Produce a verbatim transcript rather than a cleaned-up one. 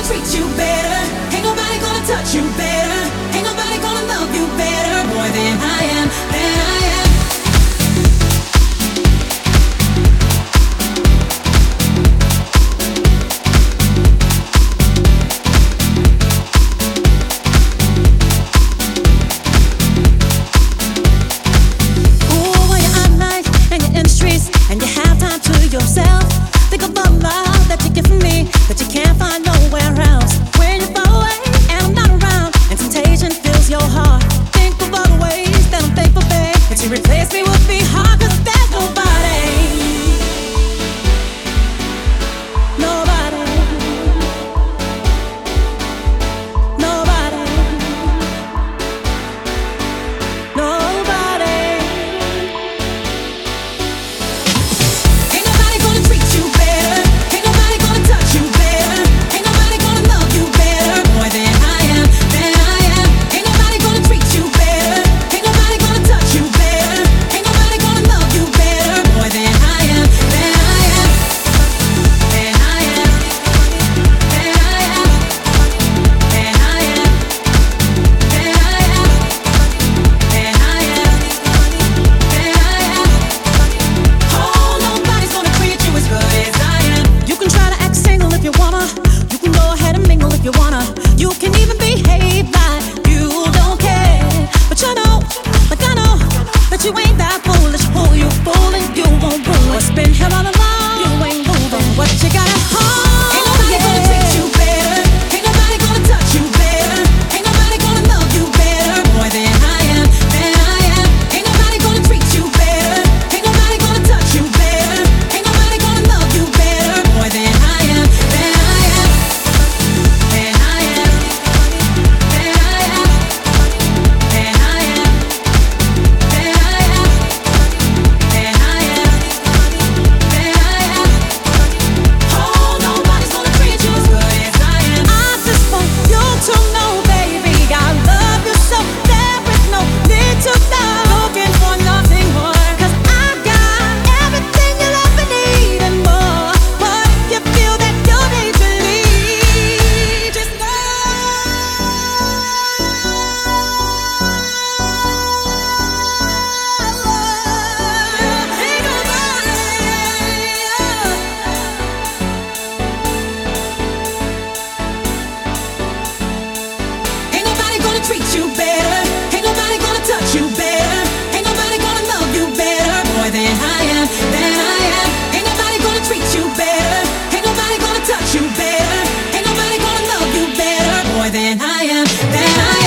treat you better. Ain't nobody gonna touch you better. Ain't nobody gonna love you better. More than I am, than I am. Ooh, when you're out night and you're in the streets and you have time to yourself, think of the love that you give me that you can't find nowhere else. When you're far away and I'm not around and temptation fills your heart, think of all the ways that I'm thankful, babe, that you replace me would be hard, 'cause there's nobody, nobody, nobody, nobody. Ain't nobody gonna treat you better. Ain't nobody gonna touch you better. Ain't nobody gonna love you better. More than I am, than I am. Ain't nobody gonna treat you better. Ain't nobody gonna touch you better. Ain't nobody gonna love you better. More than I am, than I am. Than I am. Than I am. Than I am. Than I am. Than I am. Than I am. Oh, nobody's gonna treat you as good as I am. You can try to act single if you wanna. You can go ahead and mingle if you wanna. You can even behave like you don't care. But you know, like I know, that you ain't that foolish. Fool, you fooling, you won't ruin what's been held all along. You ain't moving what you got at home. Ain't nobody gonna treat you better. Ain't nobody gonna touch you better. Ain't nobody gonna love you better. More than I am, than I am. Ain't nobody gonna treat you better. Ain't nobody gonna touch you better. Ain't nobody gonna love you better. More than I am, than I am. Than I am. Than I am. Than I am. Than I am. Than I am. Than I am. Oh, nobody's gonna treat you as good as I am. I just want you to know, baby, I love you so. There is no need to go looking for nothing more, 'cause I got everything you love and need and more. But if you feel that you need to leave, just know ain't nobody, ain't nobody gonna treat you better. Ain't nobody gonna touch you better. Ain't nobody gonna love you better. More than I am, than I am. Ain't nobody gonna treat you better. Ain't nobody gonna touch you better. Ain't nobody gonna love you better. More than I am, than I am.